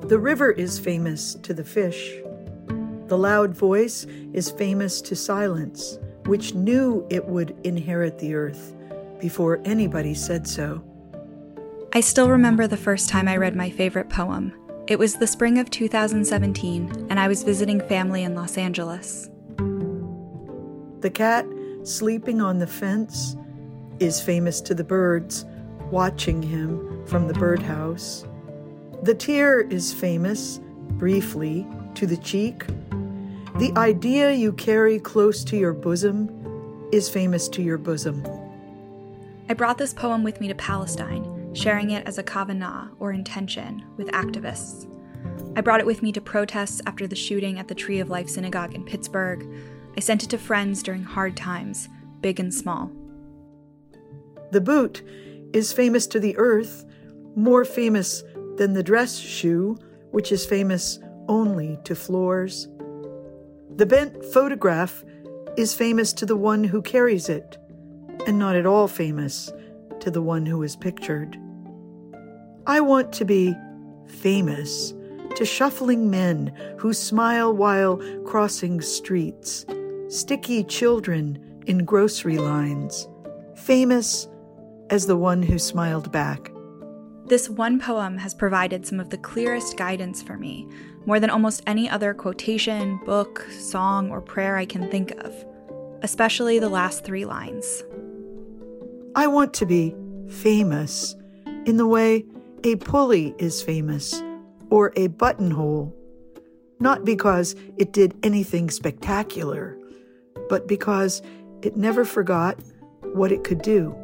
The river is famous to the fish. The loud voice is famous to silence, which knew it would inherit the earth before anybody said so. I still remember the first time I read my favorite poem. It was the spring of 2017, and I was visiting family in Los Angeles. The cat sleeping on the fence is famous to the birds watching him from the birdhouse. The tear is famous, briefly, to the cheek. The idea you carry close to your bosom is famous to your bosom. I brought this poem with me to Palestine, sharing it as a kavanah, or intention, with activists. I brought it with me to protests after the shooting at the Tree of Life Synagogue in Pittsburgh. I sent it to friends during hard times, big and small. The boot is famous to the earth, more famous than the dress shoe, which is famous only to floors. The bent photograph is famous to the one who carries it, and not at all famous to the one who is pictured. I want to be famous to shuffling men who smile while crossing streets, sticky children in grocery lines, famous as the one who smiled back. This one poem has provided some of the clearest guidance for me, more than almost any other quotation, book, song, or prayer I can think of, especially the last 3 lines. I want to be famous in the way a pulley is famous, or a buttonhole, not because it did anything spectacular, but because it never forgot what it could do.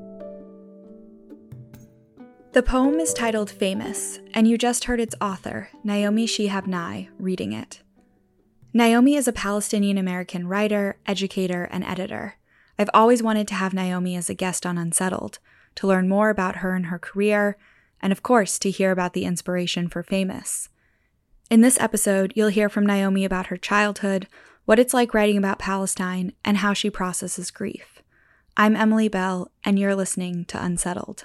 The poem is titled Famous, and you just heard its author, Naomi Shihab Nye, reading it. Naomi is a Palestinian-American writer, educator, and editor. I've always wanted to have Naomi as a guest on Unsettled, to learn more about her and her career, and of course, to hear about the inspiration for Famous. In this episode, you'll hear from Naomi about her childhood, what it's like writing about Palestine, and how she processes grief. I'm Emily Bell, and you're listening to Unsettled.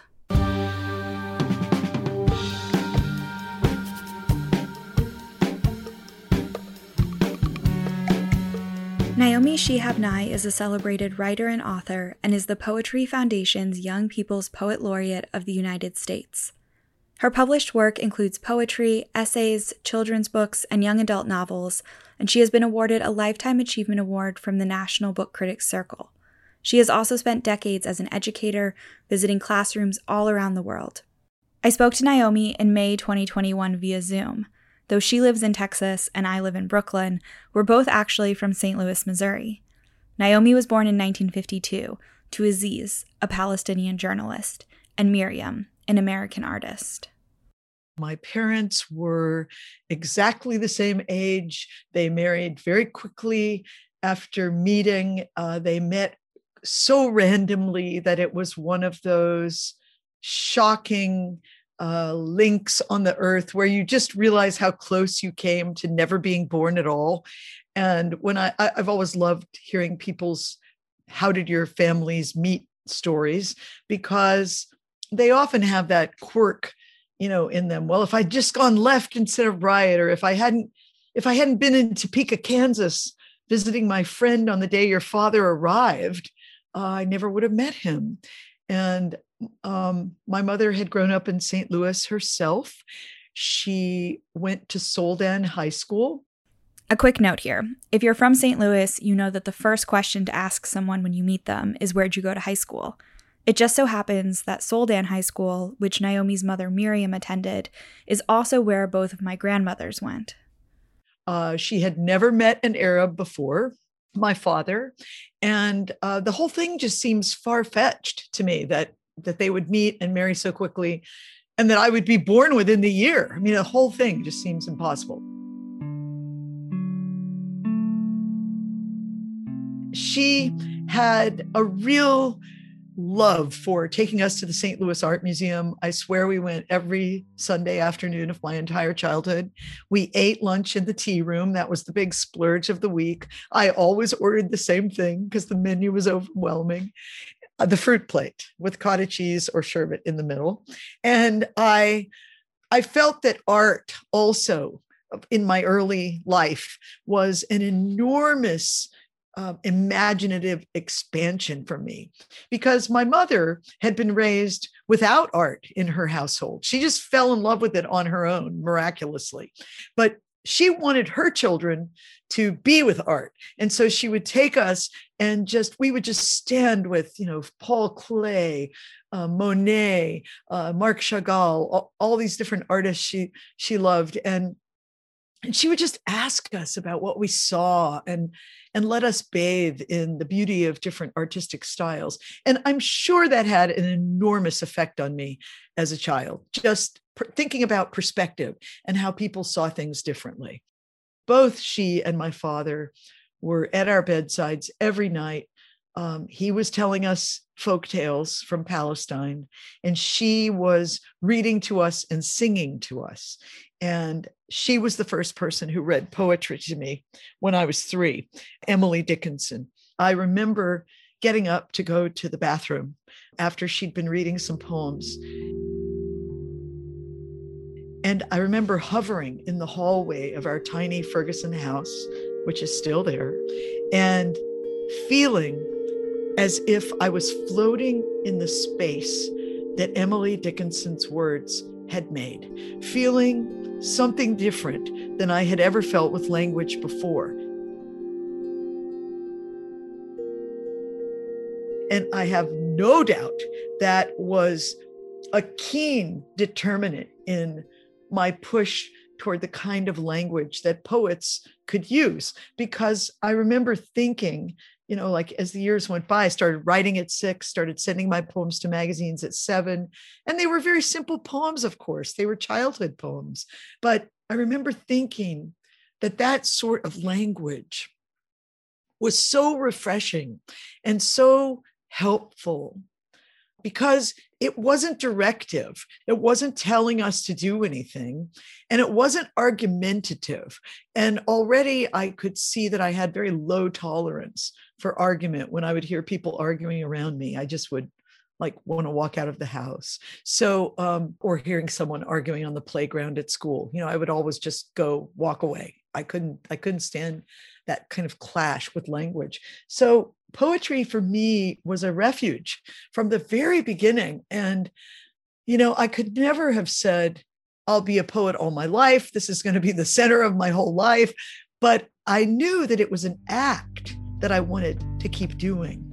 Naomi Shihab Nye is a celebrated writer and author and is the Poetry Foundation's Young People's Poet Laureate of the United States. Her published work includes poetry, essays, children's books, and young adult novels, and she has been awarded a Lifetime Achievement Award from the National Book Critics Circle. She has also spent decades as an educator, visiting classrooms all around the world. I spoke to Naomi in May 2021 via Zoom. Though she lives in Texas and I live in Brooklyn, we're both actually from St. Louis, Missouri. Naomi was born in 1952 to Aziz, a Palestinian journalist, and Miriam, an American artist. My parents were exactly the same age. They married very quickly after meeting. They met so randomly that it was one of those shocking links on the earth where you just realize how close you came to never being born at all. And when I've always loved hearing people's how did your families meet stories, because they often have that quirk, in them. Well, if I'd just gone left instead of right, or if I hadn't been in Topeka, Kansas, visiting my friend on the day your father arrived, I never would have met him. And my mother had grown up in St. Louis herself. She went to Soldan High School. A quick note here. If you're from St. Louis, you know that the first question to ask someone when you meet them is, where'd you go to high school? It just so happens that Soldan High School, which Naomi's mother Miriam attended, is also where both of my grandmothers went. She had never met an Arab before, my father, and the whole thing just seems far-fetched to me that they would meet and marry so quickly, and that I would be born within the year. I mean, the whole thing just seems impossible. She had a real love for taking us to the St. Louis Art Museum. I swear we went every Sunday afternoon of my entire childhood. We ate lunch in the tea room. That was the big splurge of the week. I always ordered the same thing because the menu was overwhelming. The fruit plate with cottage cheese or sherbet in the middle. And I I felt that art also in my early life was an enormous imaginative expansion for me, because my mother had been raised without art in her household. She just fell in love with it on her own, miraculously. But she wanted her children to be with art. And so she would take us and we would just stand with, Paul Klee, Monet, Marc Chagall, all these different artists she loved. And she would just ask us about what we saw and let us bathe in the beauty of different artistic styles. And I'm sure that had an enormous effect on me as a child, just thinking about perspective and how people saw things differently. Both she and my father were at our bedsides every night. He was telling us folk tales from Palestine, and she was reading to us and singing to us. And she was the first person who read poetry to me when I was 3, Emily Dickinson. I remember getting up to go to the bathroom after she'd been reading some poems. And I remember hovering in the hallway of our tiny Ferguson house, which is still there, and feeling as if I was floating in the space that Emily Dickinson's words had made, feeling something different than I had ever felt with language before. And I have no doubt that was a keen determinant in my push toward the kind of language that poets could use, because I remember thinking, like as the years went by, I started writing at 6, started sending my poems to magazines at 7. And they were very simple poems, of course. They were childhood poems. But I remember thinking that sort of language was so refreshing and so helpful, because it wasn't directive. It wasn't telling us to do anything, and it wasn't argumentative. And already I could see that I had very low tolerance for argument. When I would hear people arguing around me, I just would want to walk out of the house. So, or hearing someone arguing on the playground at school, I would always just walk away. I couldn't stand that kind of clash with language. So poetry for me was a refuge from the very beginning. And, I could never have said, I'll be a poet all my life. This is going to be the center of my whole life. But I knew that it was an act that I wanted to keep doing.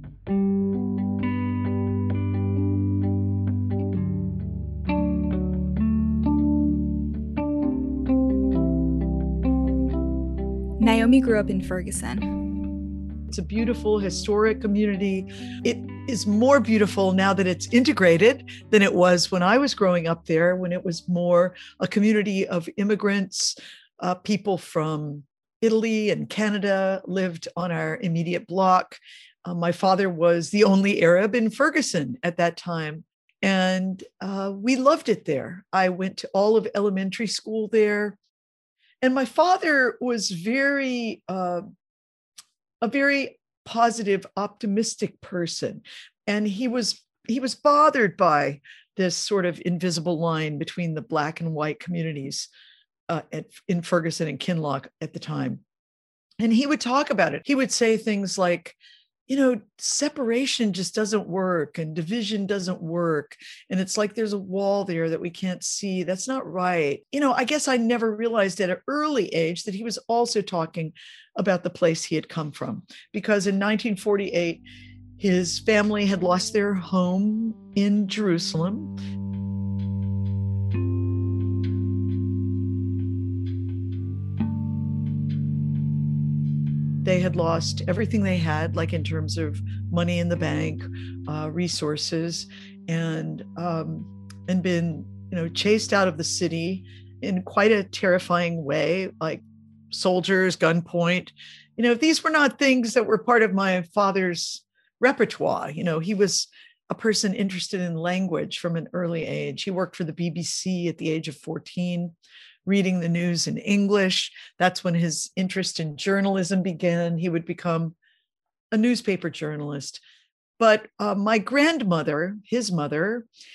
Naomi grew up in Ferguson. It's a beautiful, historic community. It is more beautiful now that it's integrated than it was when I was growing up there, when it was more a community of immigrants. People from Italy and Canada lived on our immediate block. My father was the only Arab in Ferguson at that time. And we loved it there. I went to all of elementary school there. And my father was a very positive, optimistic person. And he was bothered by this sort of invisible line between the Black and white communities in Ferguson and Kinloch at the time. And he would talk about it. He would say things like, separation just doesn't work and division doesn't work. And it's like there's a wall there that we can't see. That's not right. I guess I never realized at an early age that he was also talking about the place he had come from, because in 1948, his family had lost their home in Jerusalem. They had lost everything they had, like in terms of money in the bank, resources, and been, chased out of the city in quite a terrifying way, like soldiers, gunpoint. These were not things that were part of my father's repertoire. He was a person interested in language from an early age. He worked for the BBC at the age of 14. Reading the news in English. That's when his interest in journalism began. He would become a newspaper journalist. But my grandmother, his mother,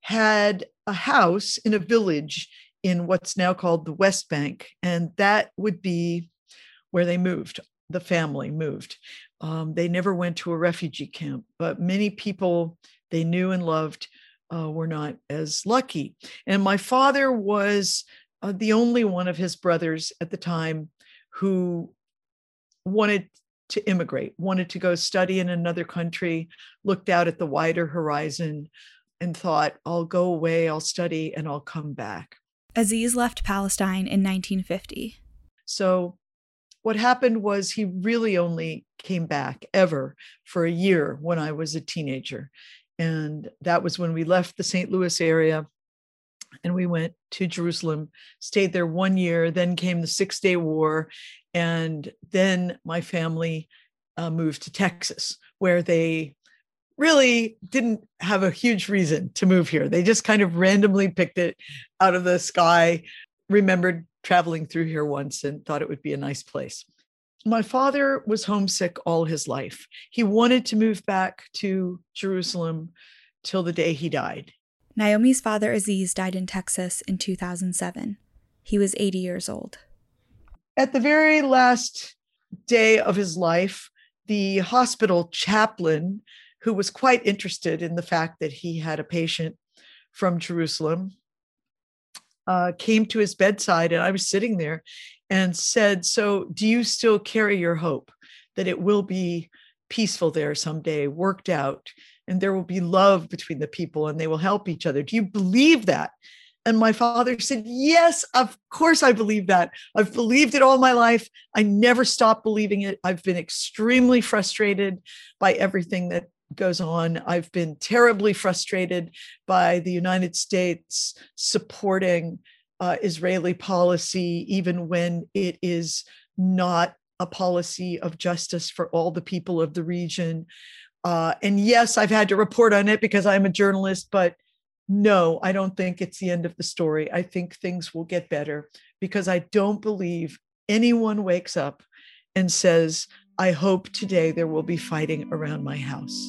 had a house in a village in what's now called the West Bank, and that would be where they moved. The family moved. They never went to a refugee camp, but many people they knew and loved were not as lucky. And my father was the only one of his brothers at the time who wanted to immigrate, wanted to go study in another country, looked out at the wider horizon and thought, I'll go away, I'll study, and I'll come back. Aziz left Palestine in 1950. So what happened was he really only came back ever for a year when I was a teenager. And that was when we left the St. Louis area and we went to Jerusalem, stayed there 1 year, then came the 6-Day War. And then my family moved to Texas, where they really didn't have a huge reason to move here. They just kind of randomly picked it out of the sky, remembered traveling through here once and thought it would be a nice place. My father was homesick all his life. He wanted to move back to Jerusalem till the day he died. Naomi's father, Aziz, died in Texas in 2007. He was 80 years old. At the very last day of his life, the hospital chaplain, who was quite interested in the fact that he had a patient from Jerusalem, came to his bedside, and I was sitting there, and said, so do you still carry your hope that it will be peaceful there someday, worked out, and there will be love between the people and they will help each other? Do you believe that? And my father said, yes, of course I believe that. I've believed it all my life. I never stopped believing it. I've been extremely frustrated by everything that goes on. I've been terribly frustrated by the United States supporting Israeli policy, even when it is not a policy of justice for all the people of the region. And yes, I've had to report on it because I'm a journalist, but no, I don't think it's the end of the story. I think things will get better because I don't believe anyone wakes up and says, I hope today there will be fighting around my house.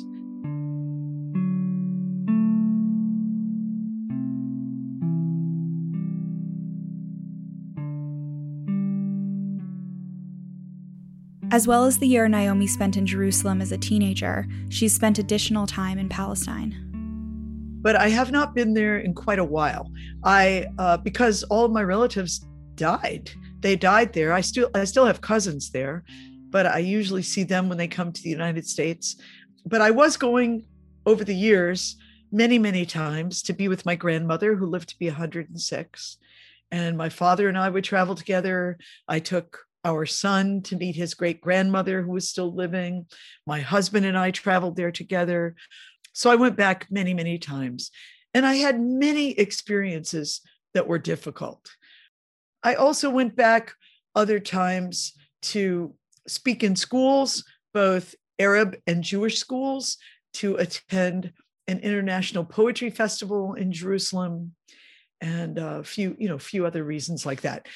As well as the year Naomi spent in Jerusalem as a teenager, she's spent additional time in Palestine. But I have not been there in quite a while. Because all of my relatives died. They died there. I still have cousins there, but I usually see them when they come to the United States. But I was going over the years many, many times to be with my grandmother, who lived to be 106. And my father and I would travel together. I took our son to meet his great grandmother, who was still living. My husband and I traveled there together. So I went back many, many times, and I had many experiences that were difficult. I also went back other times to speak in schools, both Arab and Jewish schools, to attend an international poetry festival in Jerusalem, and a few other reasons like that.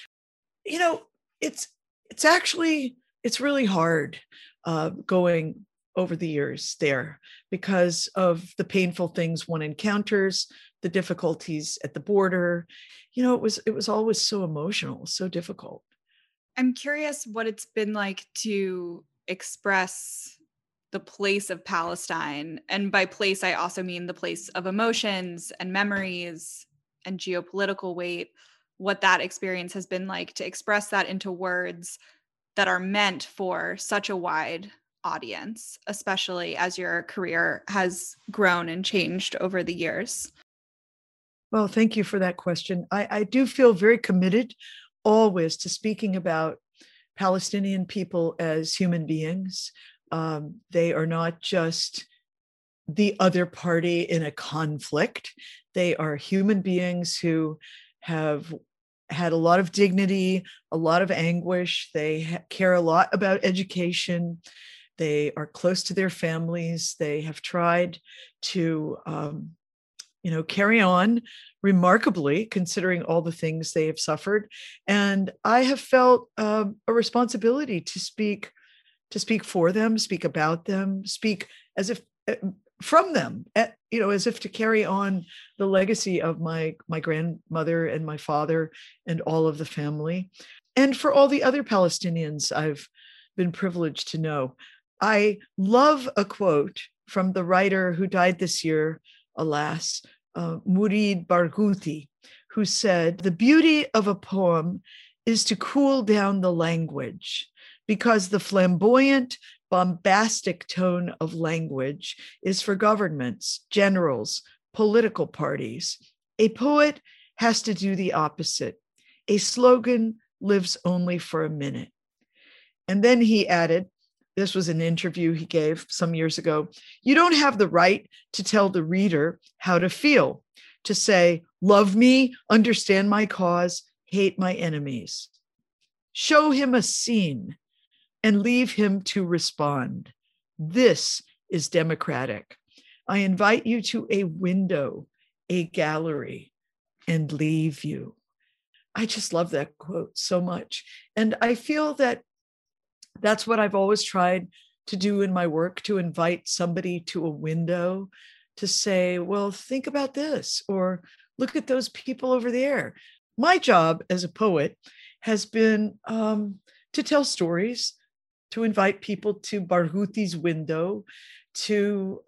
It's really hard going over the years there because of the painful things one encounters, the difficulties at the border. It was always so emotional, so difficult. I'm curious what it's been like to express the place of Palestine. And by place, I also mean the place of emotions and memories and geopolitical weight, what that experience has been like to express that into words that are meant for such a wide audience, especially as your career has grown and changed over the years. Well, thank you for that question. I do feel very committed always to speaking about Palestinian people as human beings. They are not just the other party in a conflict. They are human beings who have had a lot of dignity, a lot of anguish. They care a lot about education. They are close to their families. They have tried to, carry on remarkably, considering all the things they have suffered. And I have felt a responsibility to speak for them, speak about them, speak as if from them, as if to carry on the legacy of my grandmother and my father and all of the family, and for all the other Palestinians I've been privileged to know. I love a quote from the writer who died this year, alas, Mourid Barghouti, who said, "The beauty of a poem is to cool down the language, because the flamboyant, bombastic tone of language is for governments, generals, political parties. A poet has to do the opposite. A slogan lives only for a minute." And then he added, this was an interview he gave some years ago, "You don't have the right to tell the reader how to feel, to say, love me, understand my cause, hate my enemies. Show him a scene and leave him to respond. This is democratic. I invite you to a window, a gallery, and leave you." I just love that quote so much. And I feel that that's what I've always tried to do in my work, to invite somebody to a window, to say, well, think about this, or look at those people over there. My job as a poet has been to tell stories, to invite people to Barghouti's window, to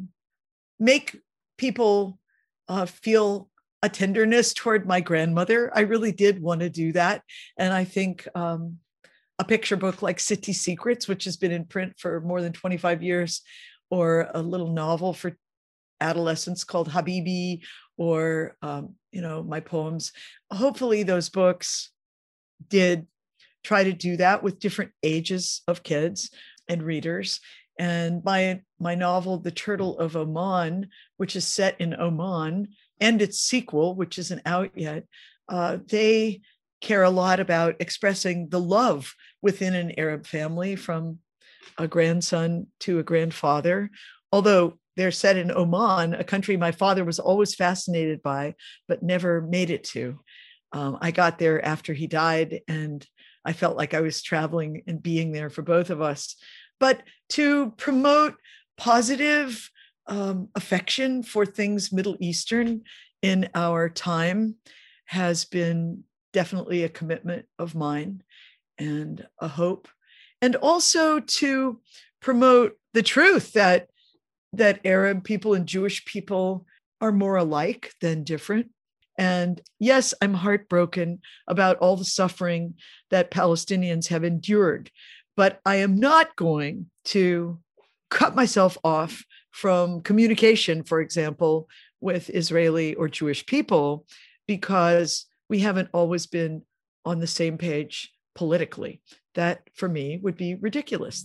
make people feel a tenderness toward my grandmother. I really did want to do that. And I think a picture book like City Secrets, which has been in print for more than 25 years, or a little novel for adolescents called Habibi, or my poems. Hopefully those books did try to do that with different ages of kids and readers. And my novel, The Turtle of Oman, which is set in Oman, and its sequel, which isn't out yet, they care a lot about expressing the love within an Arab family, from a grandson to a grandfather. Although they're set in Oman, a country my father was always fascinated by, but never made it to. I got there after he died, and I felt like I was traveling and being there for both of us. But to promote positive affection for things Middle Eastern in our time has been definitely a commitment of mine and a hope. And also to promote the truth that Arab people and Jewish people are more alike than different. And yes, I'm heartbroken about all the suffering that Palestinians have endured, but I am not going to cut myself off from communication, for example, with Israeli or Jewish people, because we haven't always been on the same page politically. That, for me, would be ridiculous.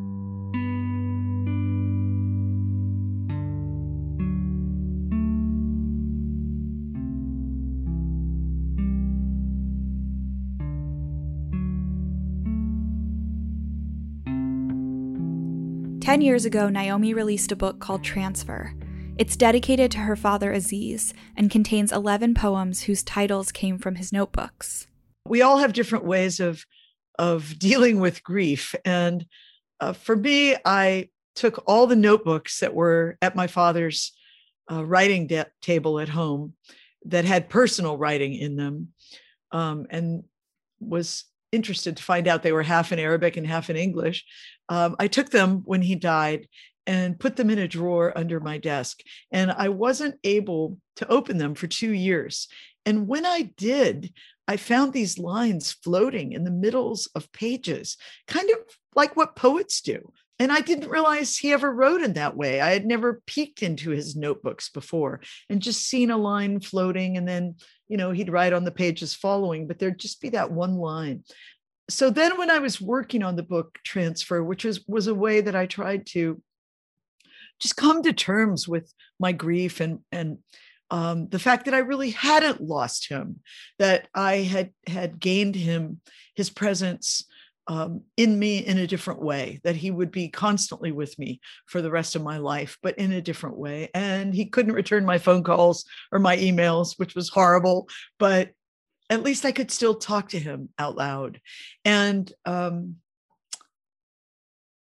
Ten years ago, Naomi released a book called Transfer. It's dedicated to her father, Aziz, and contains 11 poems whose titles came from his notebooks. We all have different ways of dealing with grief. And for me, I took all the notebooks that were at my father's writing table at home that had personal writing in them, and was interested to find out they were half in Arabic and half in English. I took them when he died and put them in a drawer under my desk. And I wasn't able to open them for 2 years. And when I did, I found these lines floating in the middles of pages, kind of like what poets do. And I didn't realize he ever wrote in that way. I had never peeked into his notebooks before and just seen a line floating, and then, he'd write on the pages following, but there'd just be that one line. So then when I was working on the book Transfer, which was a way that I tried to just come to terms with my grief and the fact that I really hadn't lost him, that I had gained his presence in me in a different way, that he would be constantly with me for the rest of my life, but in a different way. And he couldn't return my phone calls or my emails, which was horrible, but at least I could still talk to him out loud. And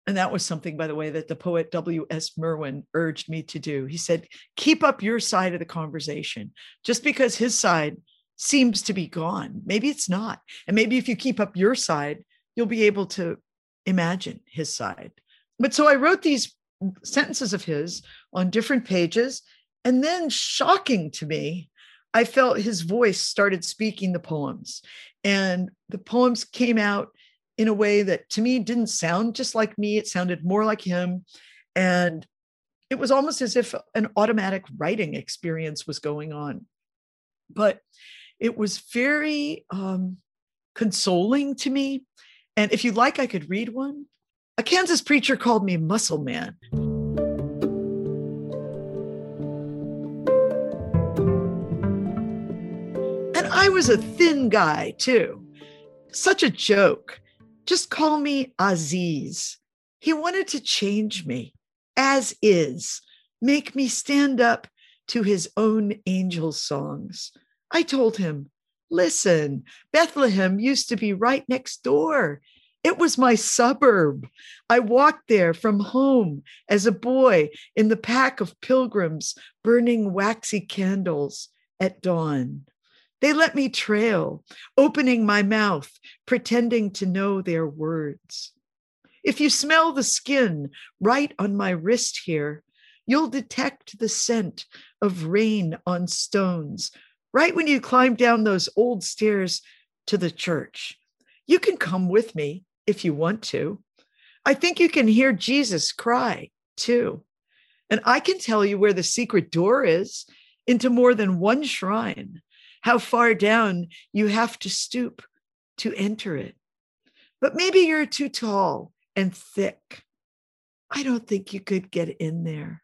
And that was something, by the way, that the poet W.S. Merwin urged me to do. He said, keep up your side of the conversation. Just because his side seems to be gone, maybe it's not. And maybe if you keep up your side, you'll be able to imagine his side. But so I wrote these sentences of his on different pages. And then, shocking to me, I felt his voice started speaking the poems. And the poems came out in a way that to me didn't sound just like me. It sounded more like him. And it was almost as if an automatic writing experience was going on. But it was very consoling to me. And if you'd like, I could read one. A Kansas preacher called me Muscle Man. And I was a thin guy too. Such a joke. Just call me Aziz. He wanted to change me as is, make me stand up to his own angel songs. I told him, listen, Bethlehem used to be right next door. It was my suburb. I walked there from home as a boy in the pack of pilgrims burning waxy candles at dawn. They let me trail, opening my mouth, pretending to know their words. If you smell the skin right on my wrist here, you'll detect the scent of rain on stones right when you climb down those old stairs to the church. You can come with me if you want to. I think you can hear Jesus cry too. And I can tell you where the secret door is into more than one shrine, how far down you have to stoop to enter it. But maybe you're too tall and thick. I don't think you could get in there.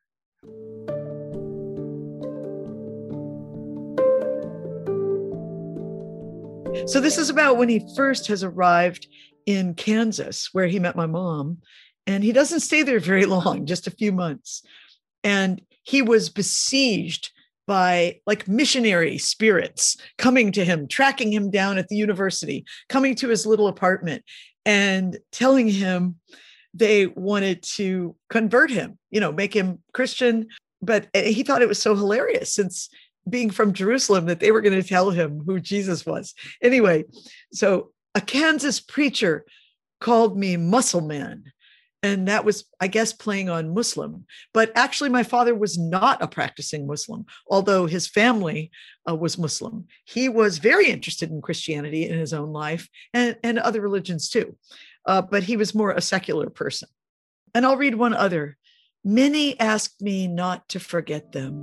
So this is about when he first has arrived in Kansas, where he met my mom. And he doesn't stay there very long, just a few months. And he was besieged by like missionary spirits coming to him, tracking him down at the university, coming to his little apartment and telling him they wanted to convert him, make him Christian. But he thought it was so hilarious, since being from Jerusalem, that they were going to tell him who Jesus was. Anyway, so a Kansas preacher called me Muscle Man. And that was, I guess, playing on Muslim. But actually, my father was not a practicing Muslim, although his family was Muslim. He was very interested in Christianity in his own life and other religions too. But he was more a secular person. And I'll read one other. Many asked me not to forget them.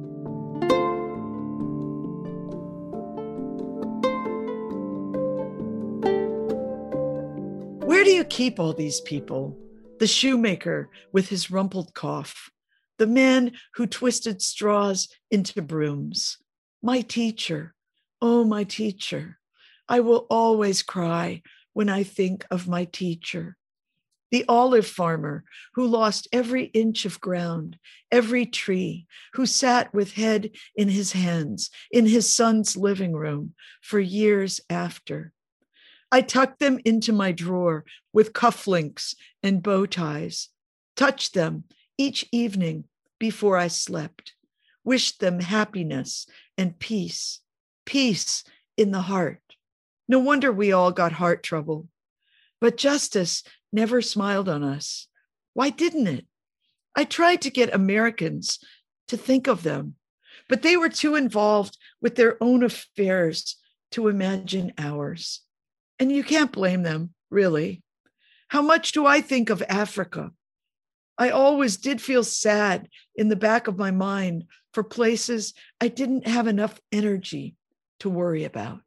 Where do you keep all these people? The shoemaker with his rumpled cough, the man who twisted straws into brooms. My teacher, oh, my teacher. I will always cry when I think of my teacher. The olive farmer who lost every inch of ground, every tree, who sat with head in his hands in his son's living room for years after. I tucked them into my drawer with cufflinks and bow ties, touched them each evening before I slept, wished them happiness and peace, peace in the heart. No wonder we all got heart trouble. But justice never smiled on us. Why didn't it? I tried to get Americans to think of them, but they were too involved with their own affairs to imagine ours. And you can't blame them, really. How much do I think of Africa? I always did feel sad in the back of my mind for places I didn't have enough energy to worry about.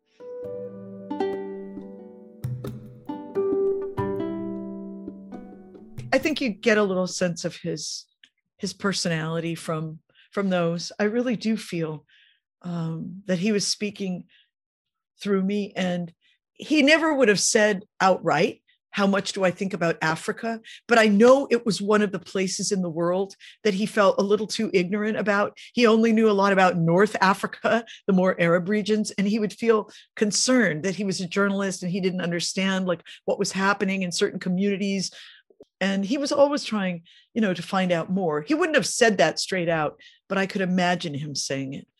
I think you get a little sense of his personality from those. I really do feel that he was speaking through me, and he never would have said outright, how much do I think about Africa? But I know it was one of the places in the world that he felt a little too ignorant about. He only knew a lot about North Africa, the more Arab regions, and he would feel concerned that he was a journalist and he didn't understand like what was happening in certain communities. And he was always trying, to find out more. He wouldn't have said that straight out, but I could imagine him saying it,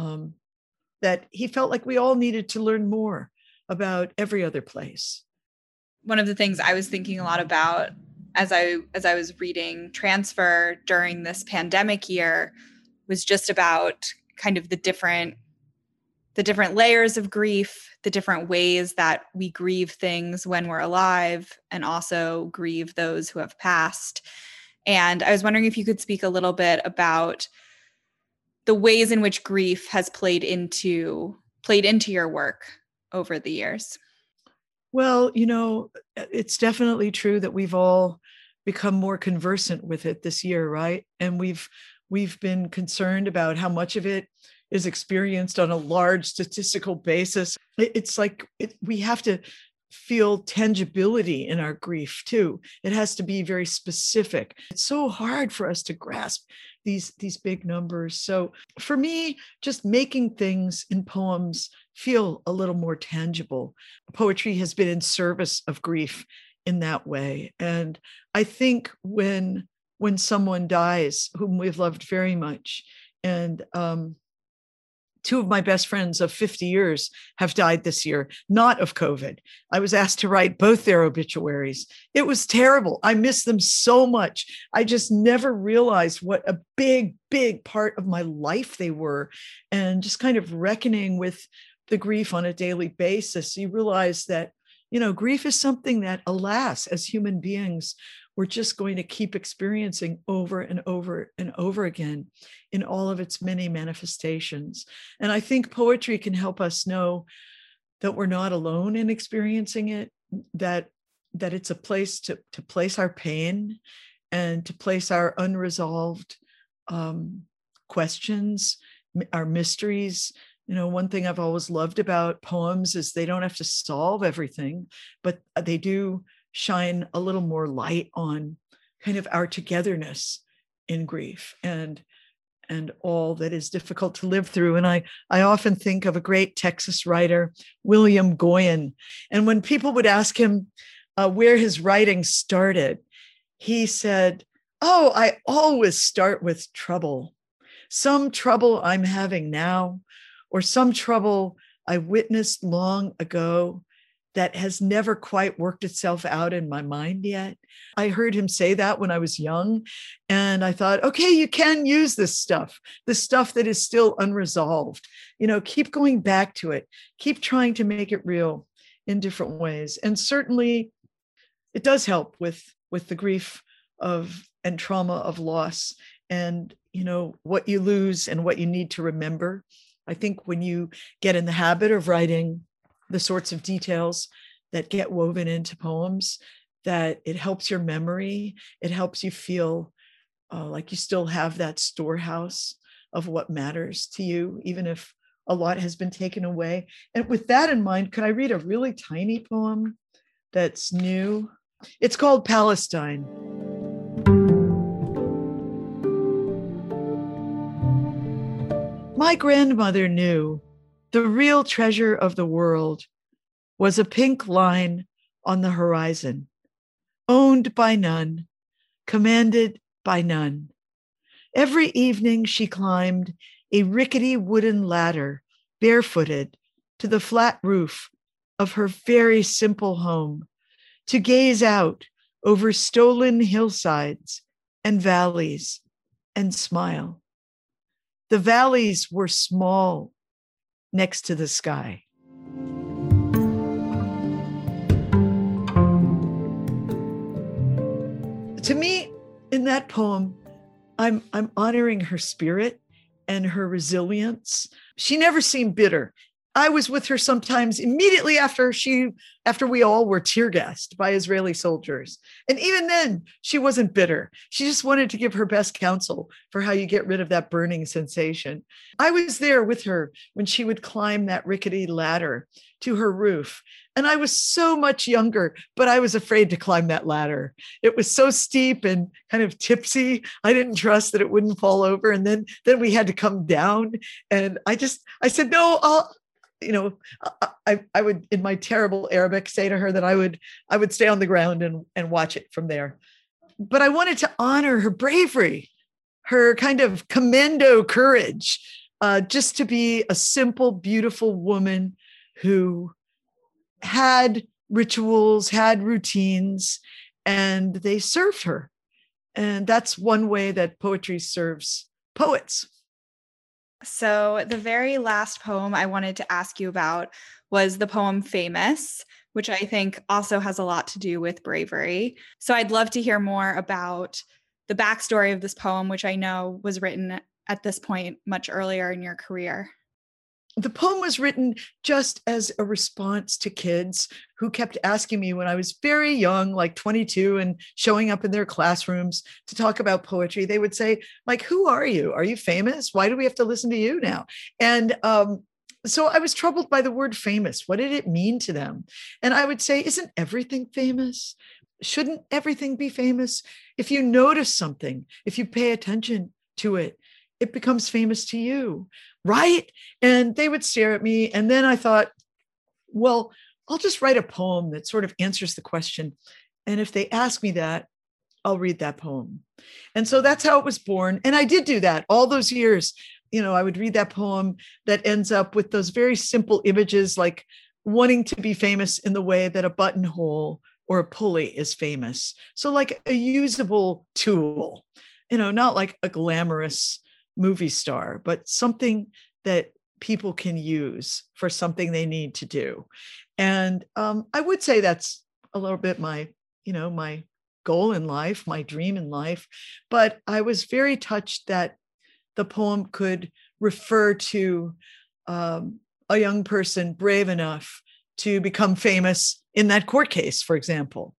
that he felt like we all needed to learn more about every other place. One of the things I was thinking a lot about as I was reading Transfer during this pandemic year was just about kind of the different layers of grief, the different ways that we grieve things when we're alive and also grieve those who have passed. And I was wondering if you could speak a little bit about the ways in which grief has played into your work over the years. Well, it's definitely true that we've all become more conversant with it this year, right? And we've been concerned about how much of it is experienced on a large statistical basis. It's like we have to feel tangibility in our grief too. It has to be very specific. It's so hard for us to grasp these big numbers. So for me, just making things in poems feel a little more tangible. Poetry has been in service of grief in that way. And I think when someone dies whom we've loved very much, and two of my best friends of 50 years have died this year, not of COVID. I was asked to write both their obituaries. It was terrible. I miss them so much. I just never realized what a big, big part of my life they were. And just kind of reckoning with the grief on a daily basis, you realize that, grief is something that, alas, as human beings, we're just going to keep experiencing over and over and over again in all of its many manifestations. And I think poetry can help us know that we're not alone in experiencing it, that it's a place to place our pain and to place our unresolved questions, our mysteries. One thing I've always loved about poems is they don't have to solve everything, but they do shine a little more light on kind of our togetherness in grief and all that is difficult to live through. And I often think of a great Texas writer, William Goyen. And when people would ask him where his writing started, he said, "Oh, I always start with trouble. Some trouble I'm having now, or some trouble I witnessed long ago that has never quite worked itself out in my mind yet." I heard him say that when I was young, and I thought, okay, you can use this stuff that is still unresolved. Keep going back to it, keep trying to make it real in different ways. And certainly it does help with the grief and trauma of loss and, what you lose and what you need to remember. I think when you get in the habit of writing the sorts of details that get woven into poems, that it helps your memory. It helps you feel like you still have that storehouse of what matters to you, even if a lot has been taken away. And with that in mind, could I read a really tiny poem that's new? It's called Palestine. My grandmother knew the real treasure of the world was a pink line on the horizon, owned by none, commanded by none. Every evening she climbed a rickety wooden ladder, barefooted, to the flat roof of her very simple home, to gaze out over stolen hillsides and valleys and smile. The valleys were small next to the sky. To me, in that poem, I'm honoring her spirit and her resilience. She never seemed bitter. I was with her sometimes immediately after we all were tear gassed by Israeli soldiers. And even then, she wasn't bitter. She just wanted to give her best counsel for how you get rid of that burning sensation. I was there with her when she would climb that rickety ladder to her roof. And I was so much younger, but I was afraid to climb that ladder. It was so steep and kind of tipsy. I didn't trust that it wouldn't fall over. And then we had to come down. And I said, no, I would, in my terrible Arabic, say to her that I would stay on the ground and watch it from there. but I wanted to honor her bravery, her kind of commando courage, just to be a simple, beautiful woman who had rituals, had routines, and they served her. And that's one way that poetry serves poets. So the very last poem I wanted to ask you about was the poem Famous, which I think also has a lot to do with bravery. So I'd love to hear more about the backstory of this poem, which I know was written at this point much earlier in your career. The poem was written just as a response to kids who kept asking me when I was very young, like 22, and showing up in their classrooms to talk about poetry. They would say, like, who are you? Are you famous? Why do we have to listen to you now? And so I was troubled by the word famous. What did it mean to them? And I would say, isn't everything famous? Shouldn't everything be famous? If you notice something, if you pay attention to it, it becomes famous to you, right? And they would stare at me. And then I thought, well, I'll just write a poem that sort of answers the question. And if they ask me that, I'll read that poem. And so that's how it was born. And I did do that all those years. You know, I would read that poem that ends up with those very simple images, like wanting to be famous in the way that a buttonhole or a pulley is famous. So like a usable tool, you know, not like a glamorous movie star, but something that people can use for something they need to do. And I would say that's a little bit my goal in life, my dream in life. But I was very touched that the poem could refer to a young person brave enough to become famous in that court case, for example.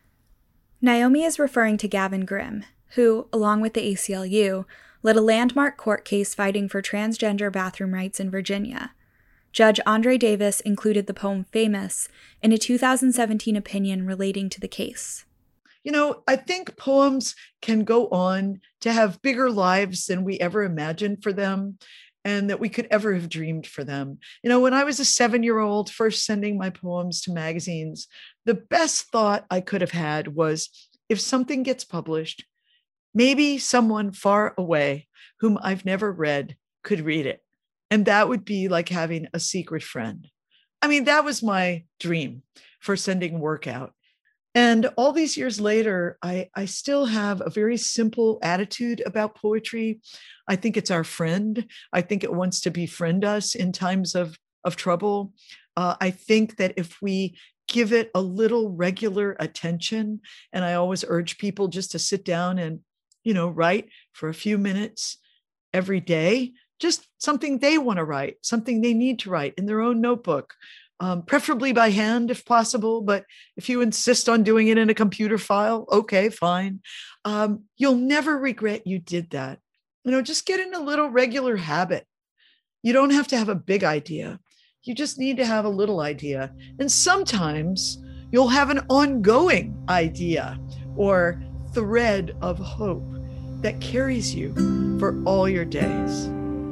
Naomi is referring to Gavin Grimm, who, along with the ACLU, led a landmark court case fighting for transgender bathroom rights in Virginia. Judge Andre Davis included the poem Famous in a 2017 opinion relating to the case. You know, I think poems can go on to have bigger lives than we ever imagined for them and that we could ever have dreamed for them. You know, when I was a 7-year-old first sending my poems to magazines, the best thought I could have had was, if something gets published, maybe someone far away whom I've never read could read it. And that would be like having a secret friend. I mean, that was my dream for sending work out. And all these years later, I still have a very simple attitude about poetry. I think it's our friend. I think it wants to befriend us in times of trouble. I think that if we give it a little regular attention, and I always urge people just to sit down and, you know, write for a few minutes every day, just something they want to write, something they need to write in their own notebook. Preferably by hand if possible, but if you insist on doing it in a computer file, okay, fine. You'll never regret you did that. You know, just get in a little regular habit. You don't have to have a big idea. You just need to have a little idea. And sometimes you'll have an ongoing idea or thread of hope that carries you for all your days.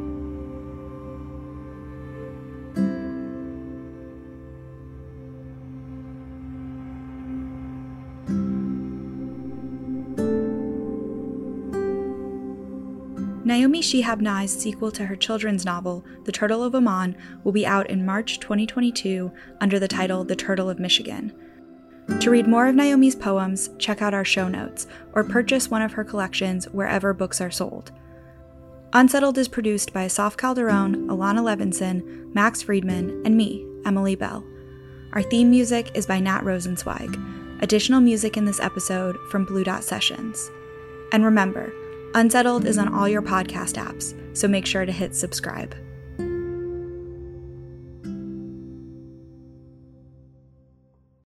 Naomi Shihab Nye's sequel to her children's novel, The Turtle of Aman, will be out in March 2022 under the title The Turtle of Michigan. To read more of Naomi's poems, check out our show notes, or purchase one of her collections wherever books are sold. Unsettled is produced by Asaf Calderon, Alana Levinson, Max Friedman, and me, Emily Bell. Our theme music is by Nat Rosenzweig. Additional music in this episode from Blue Dot Sessions. And remember, Unsettled is on all your podcast apps, so make sure to hit subscribe.